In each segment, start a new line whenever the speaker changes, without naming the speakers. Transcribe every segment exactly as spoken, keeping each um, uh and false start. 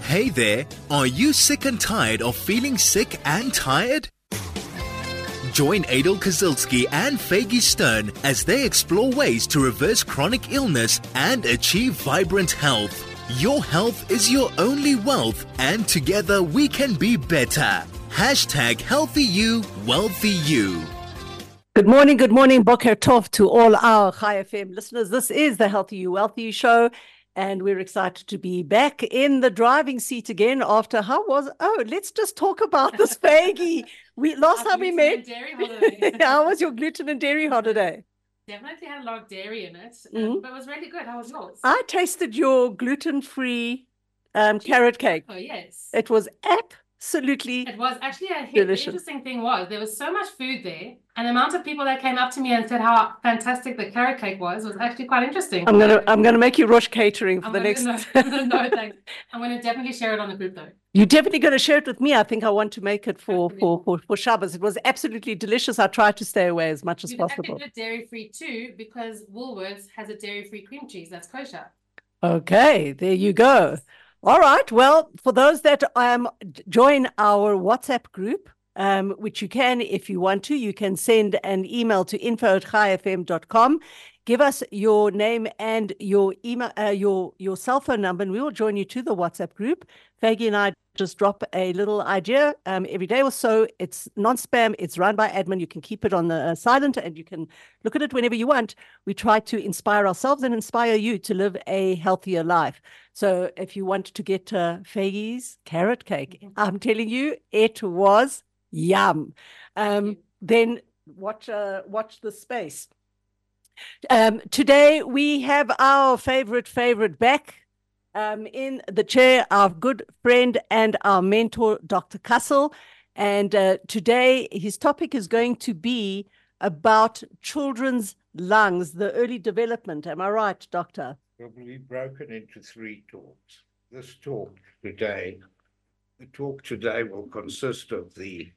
Hey there, are you sick and tired of feeling sick and tired? Join Adel Kazilski and Faggy Stern as they explore ways to reverse chronic illness and achieve vibrant health. Your health is your only wealth, and together we can be better. Hashtag healthy you, wealthy you.
Good morning, good morning, Boker Tov to all our Chai F M listeners. This is the Healthy You, Wealthy You show, and we're excited to be back in the driving seat again after, how was, oh, let's just talk about this, Faggy. We, last
Our
time we
gluten
met,
and dairy holiday.
how was your gluten and dairy holiday?
Definitely had a lot of dairy in it, um,
Mhm.
but it was really good. How was yours?
I tasted your gluten-free um, carrot cake.
Oh, yes.
It was absolutely
It was actually a hit.
delicious.
The interesting thing was there was so much food there, and the amount of people that came up to me and said how fantastic the carrot cake was was actually quite interesting.
I'm gonna I'm gonna make you Rosh catering for
I'm
the
gonna,
next.
no, no, thanks. I'm going to definitely share it on the group though.
You're definitely going to share it with me. I think I want to make it for
Absolutely.
for for, for Shabbos. It was absolutely delicious. I tried to stay away as much as
You
possible.
can do it dairy free too because Woolworths has a dairy free cream cheese that's kosher.
Okay, there you go. All right. Well, for those that um join our WhatsApp group, um, which you can if you want to, you can send an email to info at chai f m dot com. Give us your name and your email, uh, your your cell phone number, and we will join you to the WhatsApp group. Faggy and I just drop a little idea um, every day or so. It's non-spam. It's run by admin. You can keep it on the uh, silent, and you can look at it whenever you want. We try to inspire ourselves and inspire you to live a healthier life. So if you want to get uh, Faggy's carrot cake, I'm telling you, it was yum. Um, then watch uh, watch the space. Um, today we have our favorite favorite back um, in the chair, our good friend and our mentor, Doctor Kassel. And uh, today his topic is going to be about children's lungs, the early development. Am I right, Doctor?
Probably broken into three talks. This talk today, the talk today will consist of the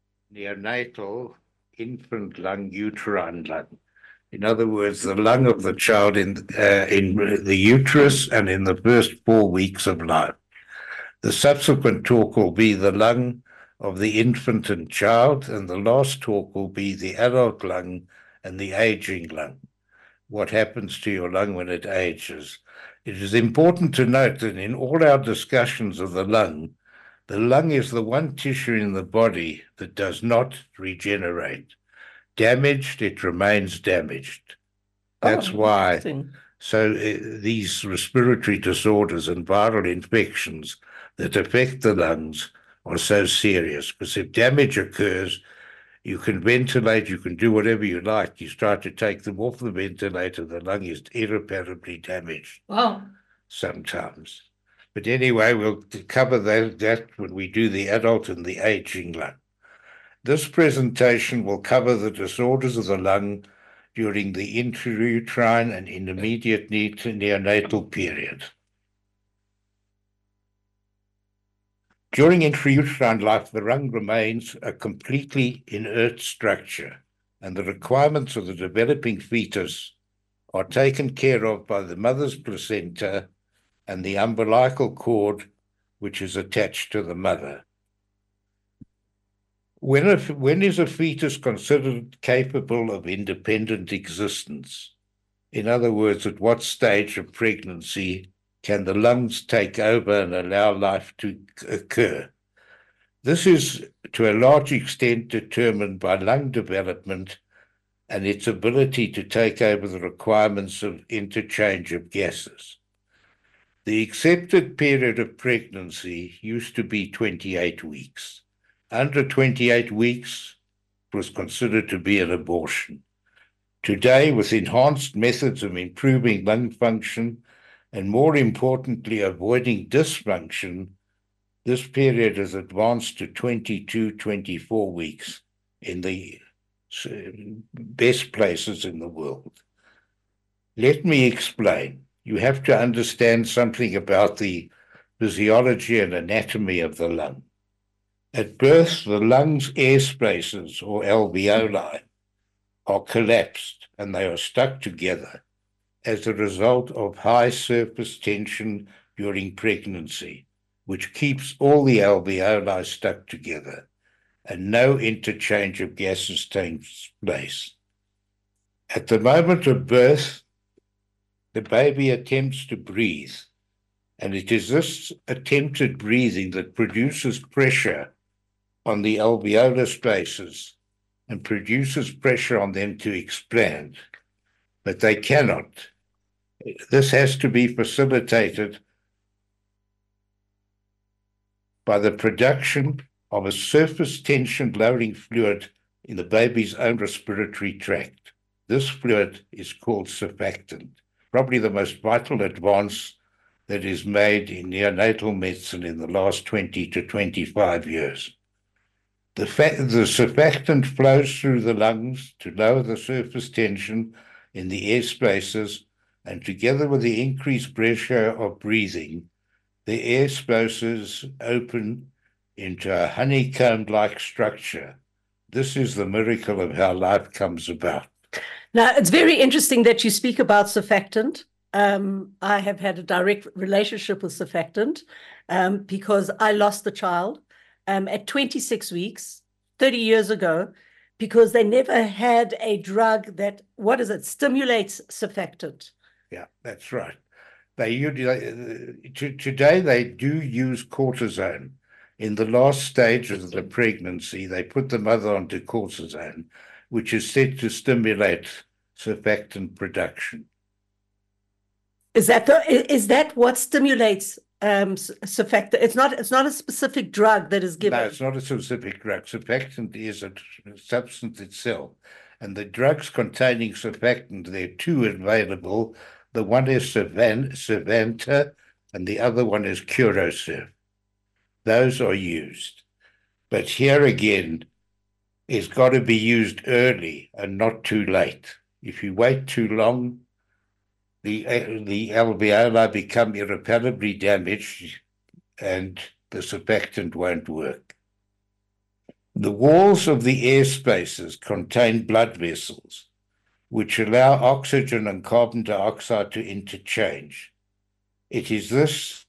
neonatal infant lung, uterine lung. In other words, the lung of the child in uh, in the uterus and in the first four weeks of life. The subsequent talk will be the lung of the infant and child, and the last talk will be the adult lung and the aging lung. What happens to your lung when it ages. It is important to note that in all our discussions of the lung, the lung is the one tissue in the body that does not regenerate. Damaged, it remains damaged. That's
Oh,
why.
interesting.
So uh, these respiratory disorders and viral infections that affect the lungs are so serious, because if damage occurs, you can ventilate, you can do whatever you like. You start to take them off the ventilator, the lung is irreparably damaged.
Wow.
Sometimes. But anyway, we'll cover that, that when we do the adult and the aging lung. This presentation will cover the disorders of the lung during the intrauterine and intermediate neonatal period. During intrauterine life, the lung remains a completely inert structure, and the requirements of the developing fetus are taken care of by the mother's placenta and the umbilical cord, which is attached to the mother. When, a, when is a fetus considered capable of independent existence? In other words, at what stage of pregnancy can the lungs take over and allow life to occur? This is to a large extent determined by lung development and its ability to take over the requirements of interchange of gases. The accepted period of pregnancy used to be twenty-eight weeks. Under twenty-eight weeks was considered to be an abortion. Today, with enhanced methods of improving lung function and, more importantly, avoiding dysfunction, this period has advanced to twenty-two, twenty-four weeks in the best places in the world. Let me explain. You have to understand something about the physiology and anatomy of the lung. At birth, the lungs' air spaces, or alveoli, are collapsed and they are stuck together as a result of high surface tension during pregnancy. which keeps all the alveoli stuck together, and no interchange of gases takes place. At the moment of birth, the baby attempts to breathe, and it is this attempted breathing that produces pressure on the alveolar spaces and produces pressure on them to expand, but they cannot. This has to be facilitated by the production of a surface tension lowering fluid in the baby's own respiratory tract. This fluid is called surfactant, probably the most vital advance that is made in neonatal medicine in the last twenty to twenty-five years. The, the surfactant flows through the lungs to lower the surface tension in the air spaces, and together with the increased pressure of breathing, the air spaces open into a honeycomb-like structure. This is the miracle of how life comes about.
Now, it's very interesting that you speak about surfactant. Um, I have had a direct relationship with surfactant um, because I lost the child um, at twenty-six weeks, thirty years ago, because they never had a drug that, what is it, stimulates surfactant.
Yeah, that's right. They usually, today they do use cortisone. In the last stages of the pregnancy, they put the mother onto cortisone, which is said to stimulate surfactant production.
Is that the, is that what stimulates um, surfactant? It's not. It's not a specific drug that is given.
No, it's not a specific drug. Surfactant is a substance itself, and the drugs containing surfactant, there are two available. The one is Survanta, and the other one is Curocert. Those are used, but here again, it's got to be used early and not too late. If you wait too long, the the alveoli become irreparably damaged and the surfactant won't work. The walls of the air spaces contain blood vessels, which allow oxygen and carbon dioxide to interchange. It is this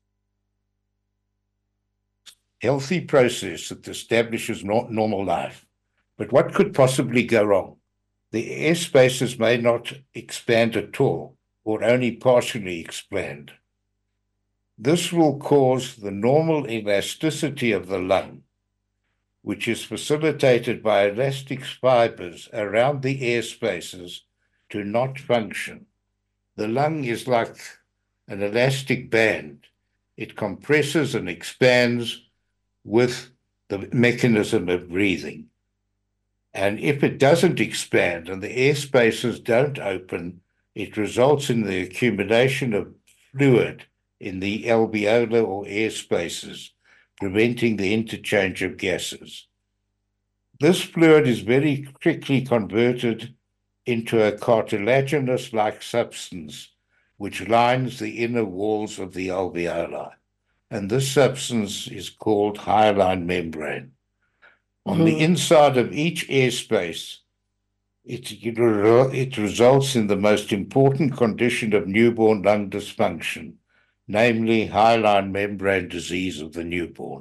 healthy process that establishes not normal life. But what could possibly go wrong? The air spaces may not expand at all, or only partially expand. This will cause the normal elasticity of the lung, which is facilitated by elastic fibers around the air spaces, to not function. The lung is like an elastic band. It compresses and expands with the mechanism of breathing. And if it doesn't expand and the air spaces don't open, it results in the accumulation of fluid in the alveolar or air spaces, preventing the interchange of gases. This fluid is very quickly converted into a cartilaginous-like substance which lines the inner walls of the alveoli, and this substance is called hyaline membrane. On mm-hmm. the inside of each air space, it, it results in the most important condition of newborn lung dysfunction, namely hyaline membrane disease of the newborn.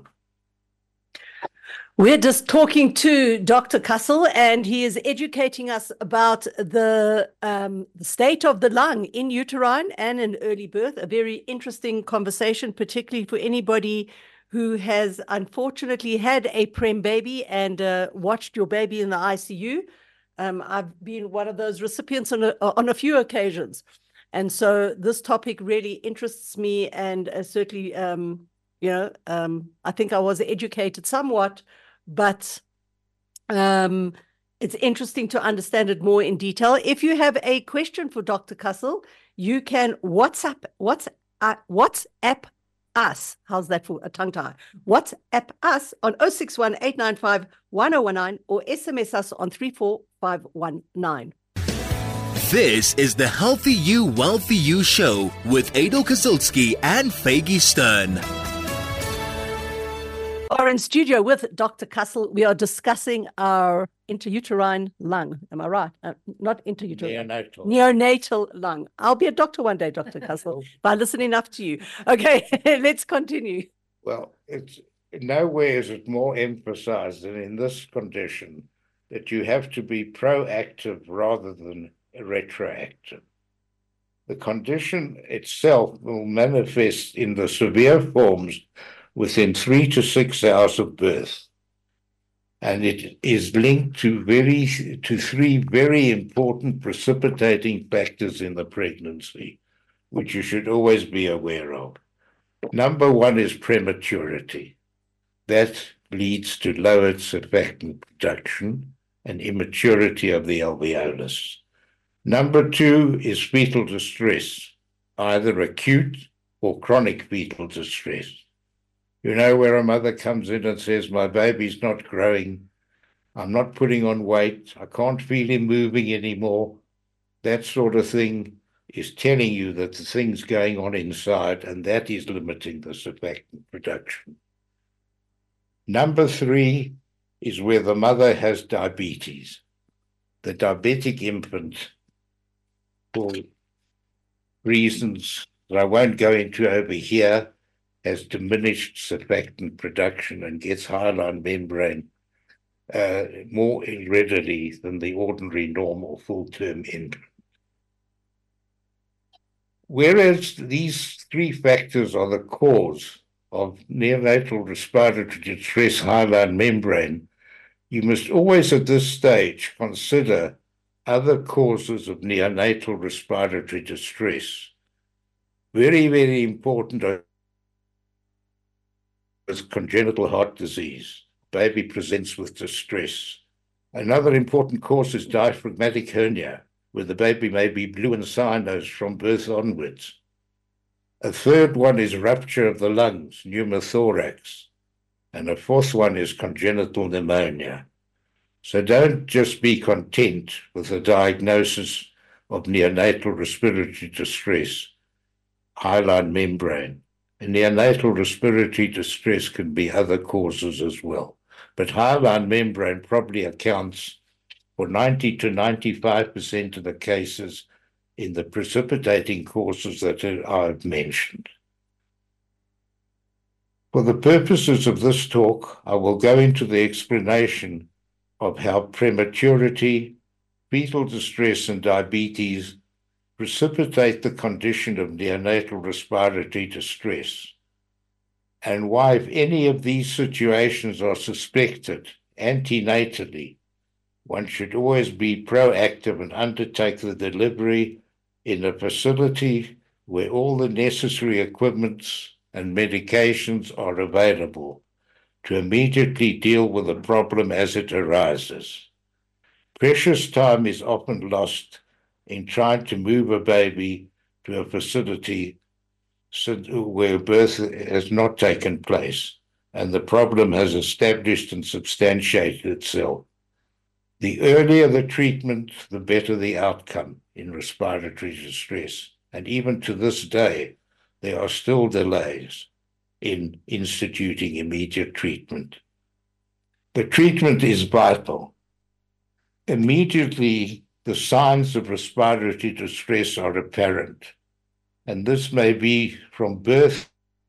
We're just talking to Doctor Kassel, and he is educating us about the, um, the state of the lung in uterine and in early birth. A very interesting conversation, particularly for anybody who has unfortunately had a prem baby and uh, watched your baby in the I C U. Um, I've been one of those recipients on a, on a few occasions. And so this topic really interests me, and uh, certainly, um, you know, um, I think I was educated somewhat, but um, it's interesting to understand it more in detail. If you have a question for Doctor Kassel, you can WhatsApp, WhatsApp, uh, WhatsApp us. How's that for a tongue tie? WhatsApp us on zero six one, eight nine five, one zero one nine or S M S us on three four five one nine.
This is the Healthy You, Wealthy You show with Adel Kazilsky and Faggy Stern.
Are in studio with Doctor Kassel. We are discussing our intrauterine lung. Am I right? Uh, not intrauterine.
Neonatal.
Neonatal lung. I'll be a doctor one day, Doctor Kassel, if I listen enough to you. Okay, let's continue.
Well, it's nowhere is it more emphasized than in this condition that you have to be proactive rather than retroactive. The condition itself will manifest in the severe forms within three to six hours of birth. And it is linked to very to three very important precipitating factors in the pregnancy, which you should always be aware of. Number one is prematurity. That leads to lowered surfactant production and immaturity of the alveolus. Number two is fetal distress, either acute or chronic fetal distress. You know, where a mother comes in and says, my baby's not growing, I'm not putting on weight, I can't feel him moving anymore. That sort of thing is telling you that the thing's going on inside, and that is limiting the surfactant production. Number three is where the mother has diabetes. The diabetic infant, for reasons that I won't go into over here, has diminished surfactant production and gets hyaline membrane uh, more readily than the ordinary normal full-term infant. Whereas these three factors are the cause of neonatal respiratory distress hyaline membrane, you must always at this stage consider other causes of neonatal respiratory distress. Very, very important is congenital heart disease. Baby presents with distress. Another important cause is diaphragmatic hernia, where the baby may be blue and cyanosed from birth onwards. A third one is rupture of the lungs, pneumothorax. And a fourth one is congenital pneumonia. So don't just be content with a diagnosis of neonatal respiratory distress, hyaline membrane. And neonatal respiratory distress can be other causes as well. But hyaline membrane probably accounts for ninety to ninety-five percent of the cases in the precipitating causes that I've mentioned. For the purposes of this talk, I will go into the explanation of how prematurity, fetal distress, and diabetes precipitate the condition of neonatal respiratory distress, and why, if any of these situations are suspected antenatally, one should always be proactive and undertake the delivery in a facility where all the necessary equipments and medications are available to immediately deal with the problem as it arises. Precious time is often lost in trying to move a baby to a facility where birth has not taken place and the problem has established and substantiated itself. The earlier the treatment, the better the outcome in respiratory distress. And even to this day, there are still delays in instituting immediate treatment. The treatment is vital. Immediately, the signs of respiratory distress are apparent, and this may be from birth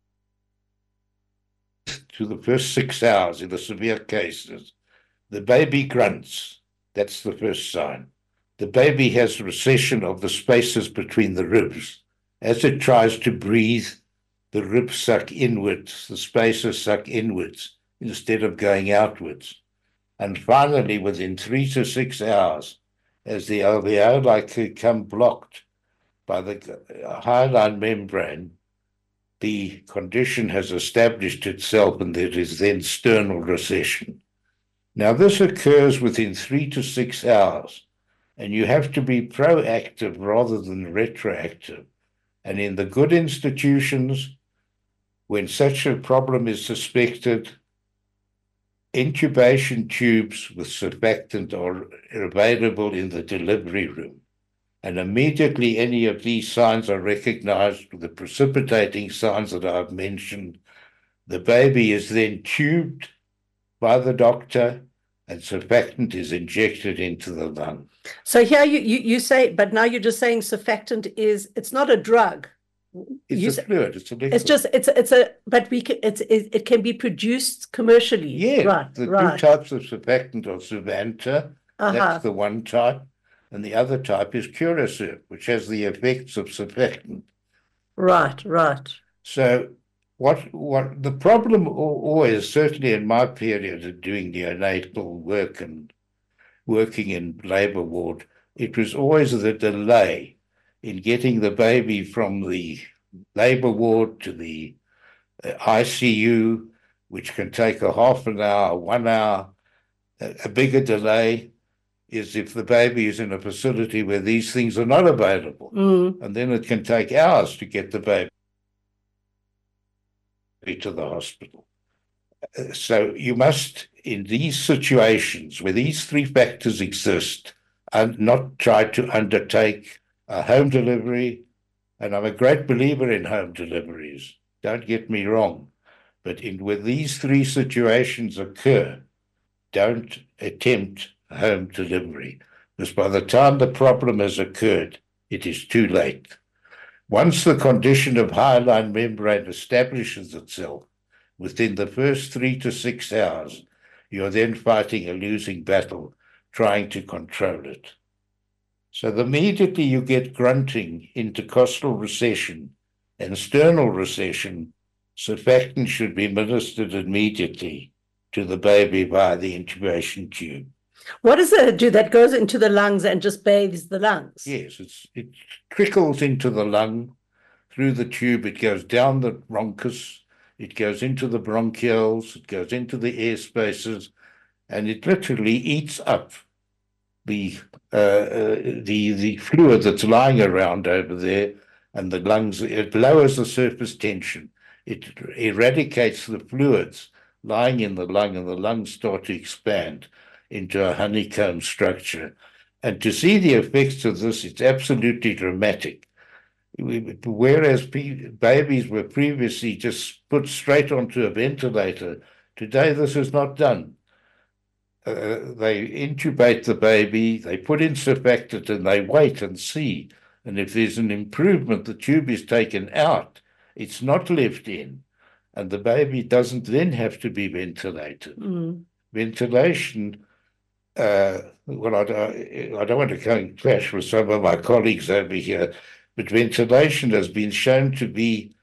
to the first six hours in the severe cases. The baby grunts. That's the first sign. The baby has recession of the spaces between the ribs. As it tries to breathe, the ribs suck inwards, the spaces suck inwards instead of going outwards. And finally, within three to six hours, as the alveoli become blocked by the hyaline membrane, the condition has established itself and there is then sternal recession. Now, this occurs within three to six hours, and you have to be proactive rather than retroactive. And in the good institutions, when such a problem is suspected, intubation tubes with surfactant are available in the delivery room. And immediately any of these signs are recognized with the precipitating signs that I've mentioned, the baby is then tubed by the doctor and surfactant is injected into the lung.
So here you, you, you say, but now you're just saying surfactant is, it's not a drug.
It's
you
a
s-
fluid. It's a liquid.
It's just it's it's a but we can, it's it, it can be produced commercially.
Yeah,
Right.
the
Right.
two types of surfactant are Suvanta,
Uh-huh.
that's the one type, and the other type is Curasurf, which has the effects of surfactant.
Right. Right.
So what what the problem always, certainly in my period of doing neonatal work and working in labour ward, it was always the delay in getting the baby from the labour ward to the I C U, which can take a half an hour, one hour. A bigger delay is if the baby is in a facility where these things are not available.
Mm.
And then it can take hours to get the baby to the hospital. So you must, in these situations where these three factors exist, and not try to undertake a home delivery. And I'm a great believer in home deliveries, don't get me wrong. But in where these three situations occur, don't attempt home delivery, because by the time the problem has occurred, it is too late. Once the condition of hyaline membrane establishes itself, within the first three to six hours, you're then fighting a losing battle, trying to control it. So immediately you get grunting, intercostal recession, and sternal recession, surfactant should be administered immediately to the baby via the intubation tube.
What does it do that goes into the lungs and just bathes the lungs?
Yes, it's, it trickles into the lung through the tube. It goes down the bronchus. It goes into the bronchioles. It goes into the air spaces, and it literally eats up the uh, uh, the the fluid that's lying around over there, and the lungs. It lowers the surface tension. It eradicates the fluids lying in the lung, and the lungs start to expand into a honeycomb structure. And to see the effects of this, it's absolutely dramatic. Whereas babies were previously just put straight onto a ventilator, today this is not done. Uh, they intubate the baby, they put in surfactant, and they wait and see. And if there's an improvement, the tube is taken out. It's not left in. And the baby doesn't then have to be ventilated.
Mm.
Ventilation, uh, well, I don't, I don't want to go and clash with some of my colleagues over here, but ventilation has been shown to be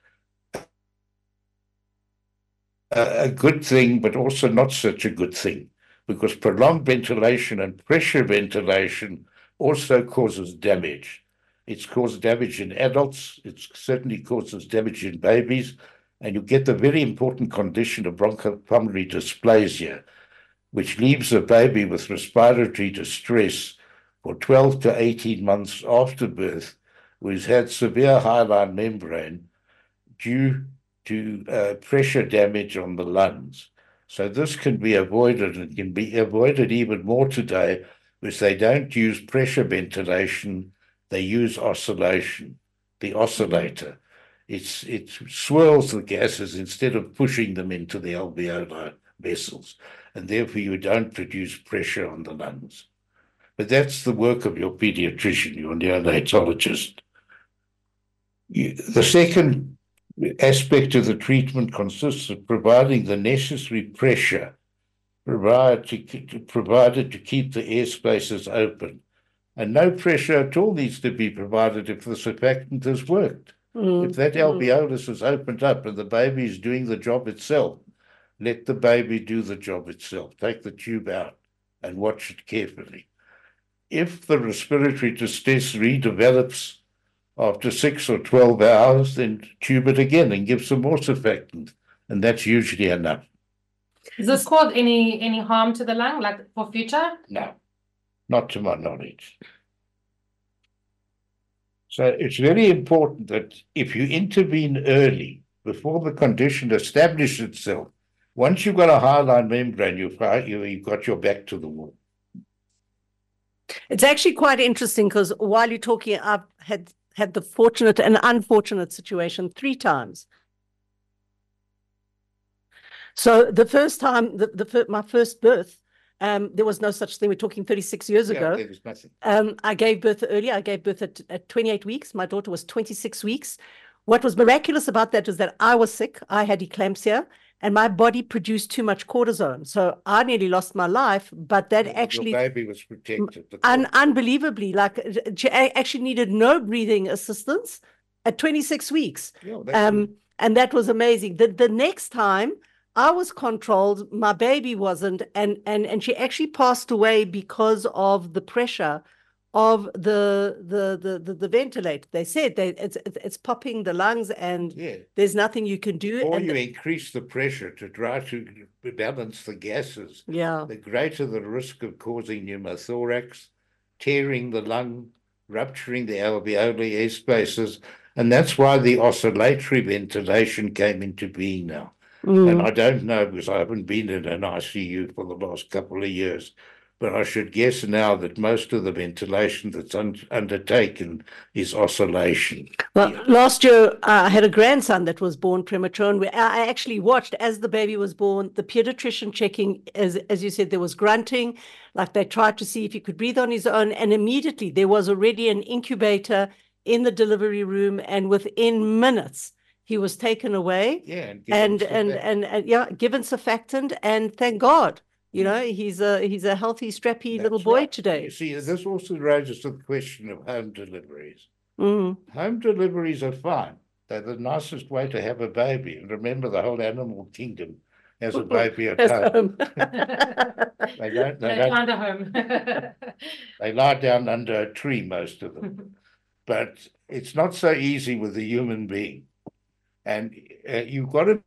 a, a good thing, but also not such a good thing, because prolonged ventilation and pressure ventilation also causes damage. It's caused damage in adults. It certainly causes damage in babies. And you get the very important condition of bronchopulmonary dysplasia, which leaves a baby with respiratory distress for twelve to eighteen months after birth, who has had severe hyaline membrane due to uh, pressure damage on the lungs. So this can be avoided, and can be avoided even more today, because they don't use pressure ventilation, they use oscillation, the oscillator. It's, it swirls the gases instead of pushing them into the alveolar vessels, and therefore you don't produce pressure on the lungs. But that's the work of your pediatrician, your neonatologist. You, the second aspect of the treatment consists of providing the necessary pressure provided to, provided to keep the air spaces open. And no pressure at all needs to be provided if the surfactant has worked. Mm. If that alveolus is opened up and the baby is doing the job itself, let the baby do the job itself. Take the tube out and watch it carefully. If the respiratory distress redevelops after six or twelve hours, then tube it again and give some more surfactant, and that's usually enough.
Does this cause any any harm to the lung, like for future?
No, not to my knowledge. So it's very important that if you intervene early, before the condition establishes itself, once you've got a hyaline membrane, you've, you've got your back to the wall.
It's actually quite interesting, because while you're talking, I've had had the fortunate and unfortunate situation three times. So the first time, the, the my first birth, um, there was no such thing. We're talking thirty-six years
yeah,
ago.
There was nothing.
Um, I gave birth early. I gave birth at, at twenty-eight weeks. My daughter was twenty-six weeks. what was miraculous about that is that I was sick. I had eclampsia and my body produced too much cortisone. So I nearly lost my life, but that
Your
actually
baby was protected. The
un,
cortisone.
unbelievably, like she actually needed no breathing assistance at twenty-six weeks.
Yeah, that's good.
Um, and that was amazing. The, the next time I was controlled, my baby wasn't, and, and, and she actually passed away because of the pressure of the the the the, the ventilator. They said they it's it's popping the lungs, and
Yeah.
there's nothing you can do.
Or
and
you
the-
increase the pressure to try to balance the gases,
yeah,
the greater the risk of causing pneumothorax, tearing the lung, rupturing the alveolar air spaces. And that's why the oscillatory ventilation came into being now.
Mm.
And I don't know, because I haven't been in an I C U for the last couple of years, but I should guess now that most of the ventilation that's un undertaken is oscillation.
Well,
Yeah.
last year uh, I had a grandson that was born premature, and we, I actually watched as the baby was born, the pediatrician checking, as as you said, there was grunting, like they tried to see if he could breathe on his own, and immediately there was already an incubator in the delivery room, and within minutes he was taken away.
Yeah, and given
and and,
surfactant.
and and yeah, given surfactant, and thank God, you know, he's a he's a healthy, strappy little
That's
boy
right.
today.
You see, this also raises the question of home deliveries.
Mm.
Home deliveries are fine. They're the nicest way to have a baby. And remember, the whole animal kingdom has a baby at
Yes,
home.
um,
They don't, they
They
don't,
find a home.
they lie down under a tree, most of them. But it's not so easy with the human being. And uh, you've got to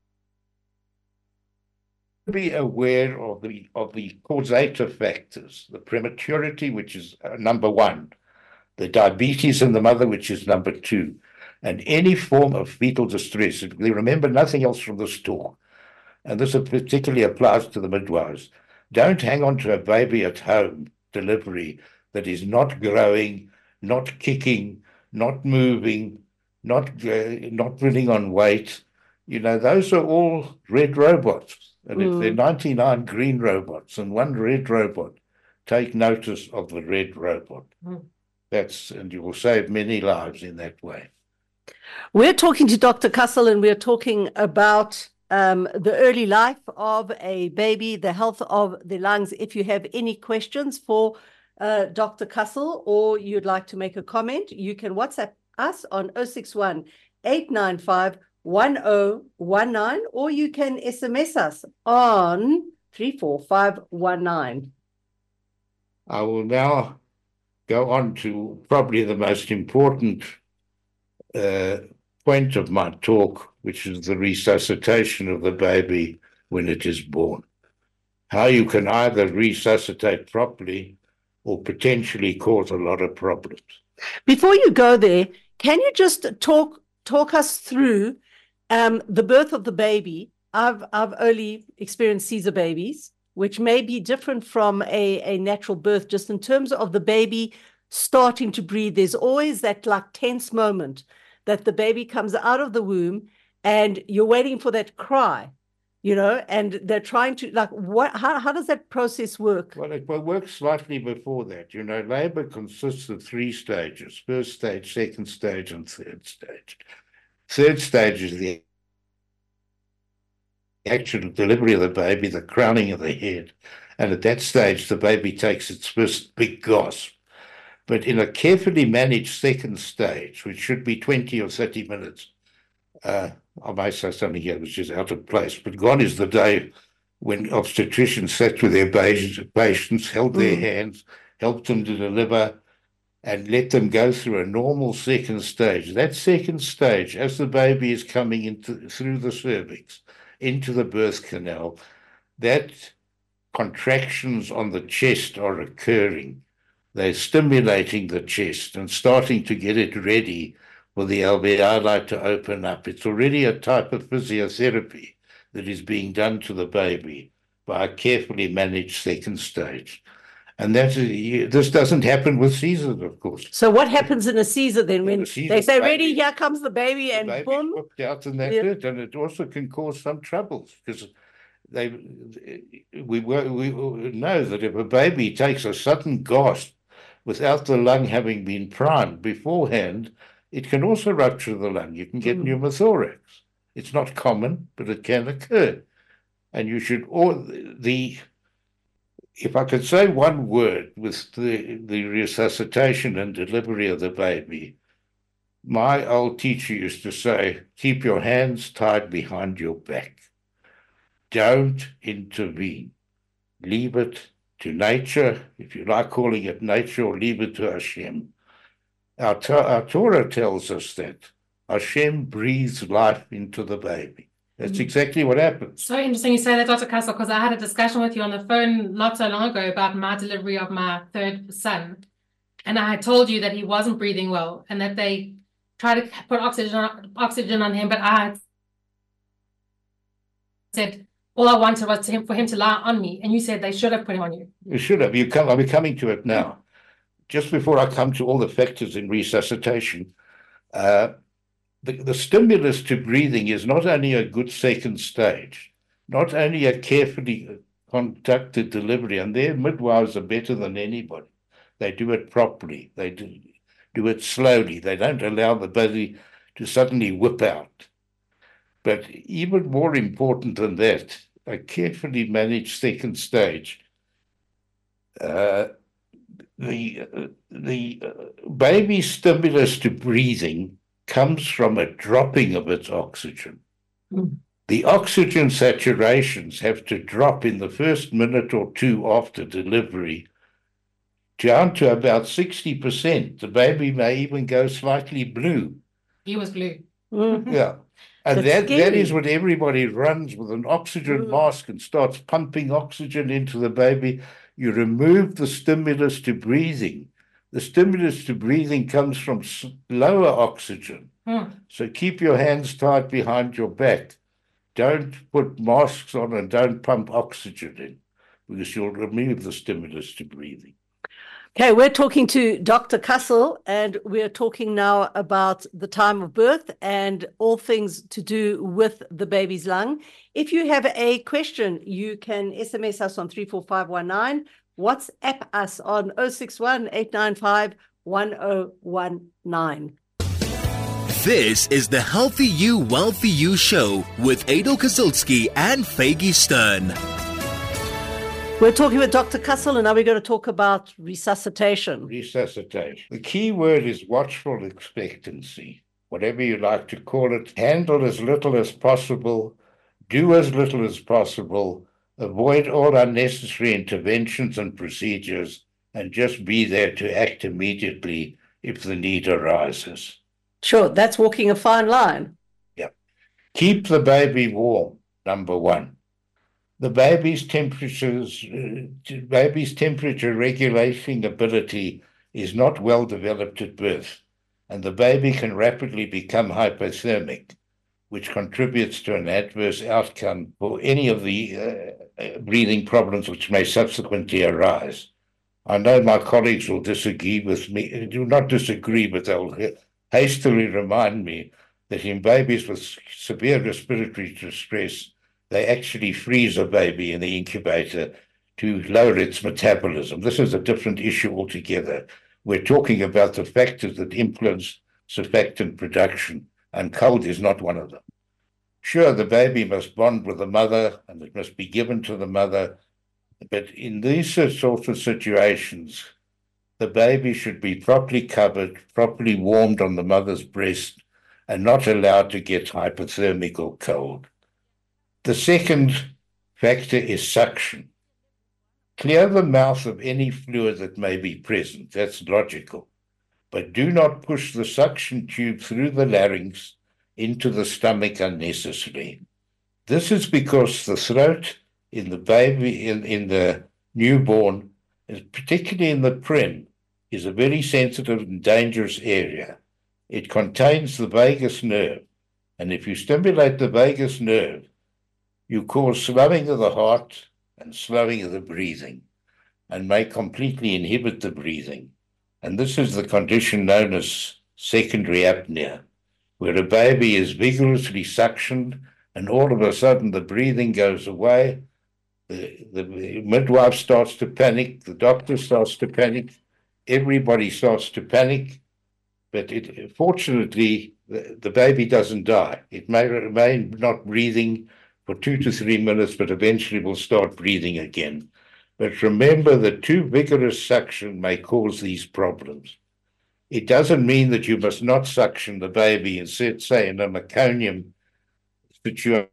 be aware of the of the causative factors, the prematurity, which is uh, number one, the diabetes in the mother, which is number two, and any form of fetal distress. We remember nothing else from this talk, and this particularly applies to the midwives. Don't hang on to a baby at home delivery that is not growing, not kicking, not moving, not uh, not putting on weight. You know, those are all red robots. And if there are ninety-nine green robots and one red robot, take notice of the red robot.
Mm.
That's, and you will save many lives in that way.
We're talking to Doctor Kassel, and we're talking about um, the early life of a baby, the health of the lungs. If you have any questions for uh, Doctor Kassel, or you'd like to make a comment, you can WhatsApp us on zero six one, eight nine five, one zero one nine, or you can S M S us on three four five one nine.
I will now go on to probably the most important uh, point of my talk, which is the resuscitation of the baby when it is born. How you can either resuscitate properly or potentially cause a lot of problems.
Before you go there, can you just talk talk us through um, the birth of the baby? I've I've only experienced Caesar babies, which may be different from a, a natural birth, just in terms of the baby starting to breathe. There's always that like tense moment that the baby comes out of the womb and you're waiting for that cry, you know, and they're trying to like, what, how, how does that process work?
Well, it will work slightly before that. You know, labor consists of three stages: first stage, second stage, and third stage. Third stage is the actual delivery of the baby, the crowning of the head. And at that stage, the baby takes its first big gasp. But in a carefully managed second stage, which should be twenty or thirty minutes, uh, I may say something here which is out of place, but gone is the day when obstetricians sat with their patients, held their
Mm.
hands, helped them to deliver, and let them go through a normal second stage. That second stage, as the baby is coming into through the cervix, into the birth canal, that contractions on the chest are occurring. They're stimulating the chest and starting to get it ready for the alveoli to open up. It's already a type of physiotherapy that is being done to the baby by a carefully managed second stage. And that is, this doesn't happen with Caesar, of course.
So what happens in a Caesar then
Yeah,
when
the Caesar
they say,
baby-
ready, here comes the baby,
The
and
baby's
boom?
whipped out and that's
Yeah.
it. And it also can cause some troubles because they we, were- we know that if a baby takes a sudden gasp without the lung having been primed beforehand, It can also rupture the lung. You can get
Mm.
pneumothorax. It's not common, but it can occur. And you should, or the, if I could say one word with the, the resuscitation and delivery of the baby, my old teacher used to say, keep your hands tied behind your back. Don't intervene. Leave it to nature, if you like calling it nature, or leave it to Hashem. Our, our Torah tells us that Hashem breathes life into the baby. That's exactly what happens.
So interesting you say that, Doctor Castle, because I had a discussion with you on the phone not so long ago about my delivery of my third son. And I had told you that he wasn't breathing well and that they tried to put oxygen on, oxygen on him, but I had said all I wanted was to him, for him to lie on me. And you said they should have put him on you.
You should have. You come, I'll be coming to it now. Just before I come to all the factors in resuscitation, uh, the, the stimulus to breathing is not only a good second stage, not only a carefully conducted delivery, and their midwives are better than anybody. They do it properly. They do, do it slowly. They don't allow the baby to suddenly whip out. But even more important than that, a carefully managed second stage. Uh, the uh, the uh, baby's stimulus to breathing comes from a dropping of its oxygen. Mm. The oxygen saturations have to drop in the first minute or two after delivery down to about sixty percent. The baby may even go slightly blue.
He was blue.
Mm.
Yeah. And
That's
that, that is what everybody runs with an oxygen mm. mask and starts pumping oxygen into the baby. You remove the stimulus to breathing. The stimulus to breathing comes from lower oxygen.
Mm.
So keep your hands tied behind your back. Don't put masks on and don't pump oxygen in, because you'll remove the stimulus to breathing.
Okay, we're talking to Doctor Castle, and we're talking now about the time of birth and all things to do with the baby's lung. If you have a question, you can S M S us on three four five one nine, WhatsApp us on zero six one, eight nine five, one zero one nine.
This is the Healthy You, Wealthy You show with Adel Kazilsky and Faggy Stern.
We're talking with Doctor Castle, and now we're going to talk about resuscitation.
Resuscitation. The key word is watchful expectancy. Whatever you like to call it, handle as little as possible, do as little as possible, avoid all unnecessary interventions and procedures, and just be there to act immediately if the need arises.
Sure, that's walking a fine line.
Yeah. Keep the baby warm, number one. The baby's temperatures, uh, baby's temperature regulating ability is not well developed at birth, and the baby can rapidly become hypothermic, which contributes to an adverse outcome for any of the uh, breathing problems which may subsequently arise. I know my colleagues will disagree with me, do not disagree, but they'll hastily remind me that in babies with severe respiratory distress, they actually freeze a baby in the incubator to lower its metabolism. This is a different issue altogether. We're talking about the factors that influence surfactant production, and cold is not one of them. Sure, the baby must bond with the mother, and it must be given to the mother, but in these sorts of situations, the baby should be properly covered, properly warmed on the mother's breast, and not allowed to get hypothermic or cold. The second factor is suction. Clear the mouth of any fluid that may be present. That's logical. But do not push the suction tube through the larynx into the stomach unnecessarily. This is because the throat in the baby, in, in the newborn, particularly in the pren, is a very sensitive and dangerous area. It contains the vagus nerve. And if you stimulate the vagus nerve, you cause slowing of the heart and slowing of the breathing, and may completely inhibit the breathing. And this is the condition known as secondary apnea, where a baby is vigorously suctioned and all of a sudden the breathing goes away, the, the midwife starts to panic, the doctor starts to panic, everybody starts to panic, but it, fortunately, the, the baby doesn't die. It may remain not breathing for two to three minutes, but eventually will start breathing again. But remember that too vigorous suction may cause these problems. It doesn't mean that you must not suction the baby and say in a meconium situation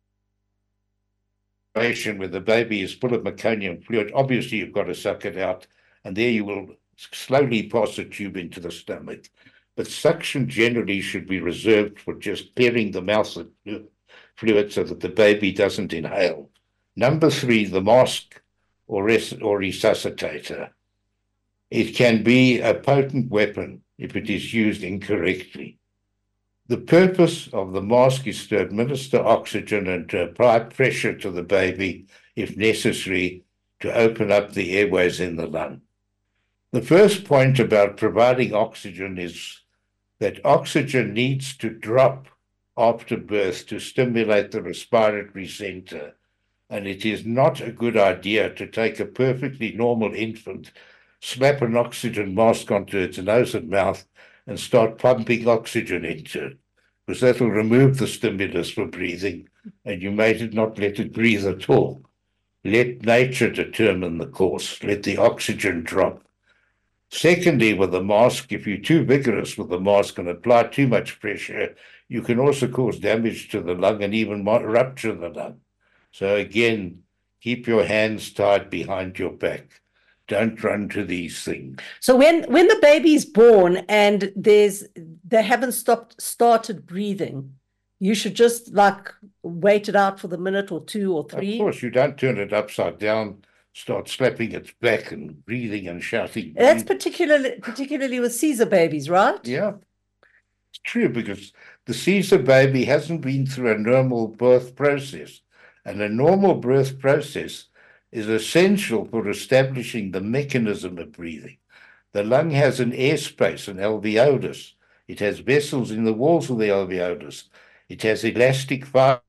where the baby is full of meconium fluid. Obviously, you've got to suck it out, and there you will slowly pass a tube into the stomach. But suction generally should be reserved for just clearing the mouth of fluid so that the baby doesn't inhale. Number three, the mask or, res or resuscitator. It can be a potent weapon if it is used incorrectly. The purpose of the mask is to administer oxygen and to apply pressure to the baby, if necessary, to open up the airways in the lung. The first point about providing oxygen is that oxygen needs to drop after birth to stimulate the respiratory center, and it is not a good idea to take a perfectly normal infant, slap an oxygen mask onto its nose and mouth, and start pumping oxygen into it, because that will remove the stimulus for breathing, and you may not let it breathe at all. Let nature determine the course. Let the oxygen drop. Secondly, with the mask, if you're too vigorous with the mask and apply too much pressure, you can also cause damage to the lung and even rupture the lung. So again, keep your hands tied behind your back. Don't run to these things.
So when when the baby's born and there's they haven't stopped started breathing, you should just like wait it out for the minute or two or three.
Of course, you don't turn it upside down, start slapping its back and breathing and shouting.
That's particularly particularly with Caesar babies, right?
Yeah, it's true, because the Caesar baby hasn't been through a normal birth process, and a normal birth process is essential for establishing the mechanism of breathing. The lung has an airspace, an alveolus. It has vessels in the walls of the alveolus. It has elastic fibers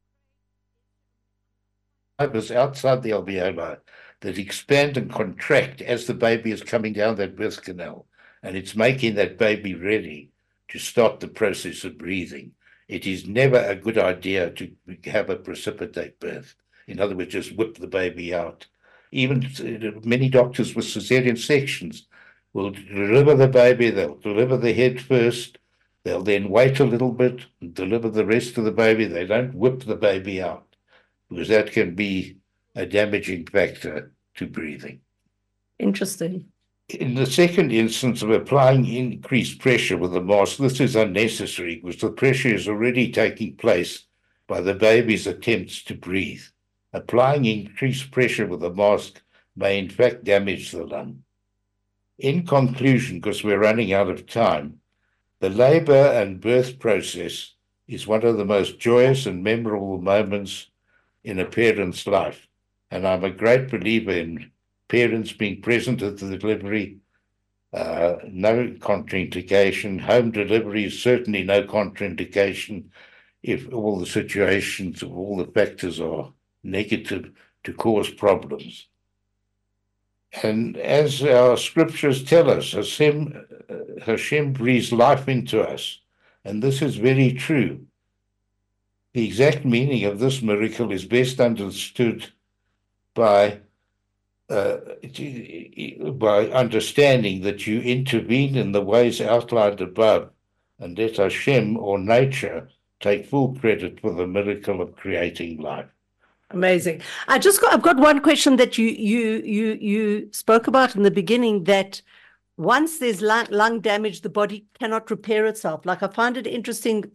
outside the alveoli that expand and contract as the baby is coming down that birth canal, and it's making that baby ready to start the process of breathing. It is never a good idea to have a precipitate birth. In other words, just whip the baby out. Even many doctors with cesarean sections will deliver the baby, they'll deliver the head first, they'll then wait a little bit and deliver the rest of the baby. They don't whip the baby out, because that can be a damaging factor to breathing.
Interesting.
In the second instance of applying increased pressure with the mask, this is unnecessary because the pressure is already taking place by the baby's attempts to breathe. Applying increased pressure with the mask may in fact damage the lung. In conclusion, because we're running out of time, the labor and birth process is one of the most joyous and memorable moments in a parent's life. And I'm a great believer in parents being present at the delivery, uh, no contraindication. Home delivery is certainly no contraindication if all the situations, all the factors are negative to cause problems. And as our scriptures tell us, Hashem, uh, Hashem breathes life into us, and this is very true. The exact meaning of this miracle is best understood by uh, by understanding that you intervene in the ways outlined above, and let Hashem or nature take full credit for the miracle of creating life.
Amazing. I just got, I've got one question that you you you you spoke about in the beginning, that once there's lung, lung damage, the body cannot repair itself. Like, I find it interesting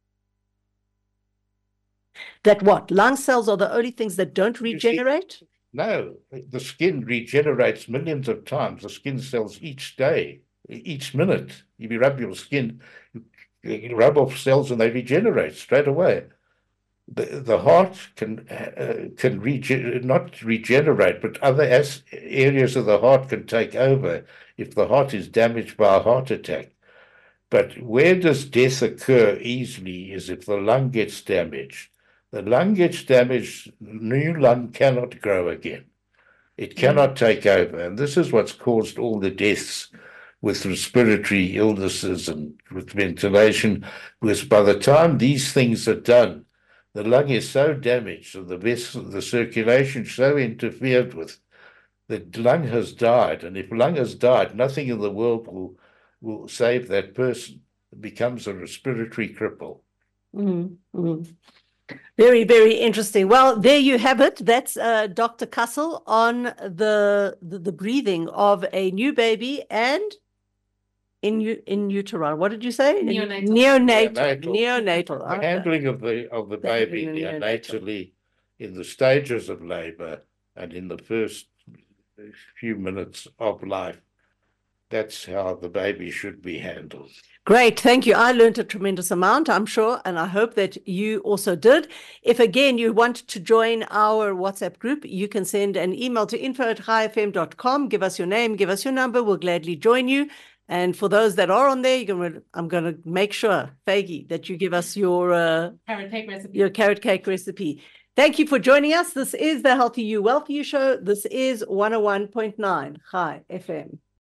that what? Lung cells are the only things that don't regenerate?
No, the skin regenerates millions of times. The skin cells each day, each minute. If you rub your skin, you rub off cells and they regenerate straight away. The, the heart can uh, can rege not regenerate, but other as areas of the heart can take over if the heart is damaged by a heart attack. But where does death occur easily is if the lung gets damaged. The lung gets damaged, new lung cannot grow again. It cannot take over. And this is what's caused all the deaths with respiratory illnesses and with ventilation, because by the time these things are done, the lung is so damaged and the vessel, the circulation so interfered with, the lung has died. And if lung has died, nothing in the world will, will save that person. It becomes a respiratory cripple.
Mm-hmm. Very, very interesting. Well, there you have it. That's uh, Doctor Kassel on the, the the breathing of a new baby and in in utero. What did you say?
Neonatal.
Neonatal.
Neonatal.
Neonatal.
The
Okay.
handling of the of the
The
baby
handling of neonatal.
neonatally in the stages of labor and in the first few minutes of life. That's how the baby should be handled.
Great. Thank you. I learned a tremendous amount, I'm sure, and I hope that you also did. If, again, you want to join our WhatsApp group, you can send an email to info at chai f m dot com. Give us your name, give us your number. We'll gladly join you. And for those that are on there, you're gonna, I'm going to make sure, Fagi, that you give us your, uh,
Carrot cake recipe.
your carrot cake recipe. Thank you for joining us. This is the Healthy You, Wealthy You show. This is one oh one point nine Chai F M.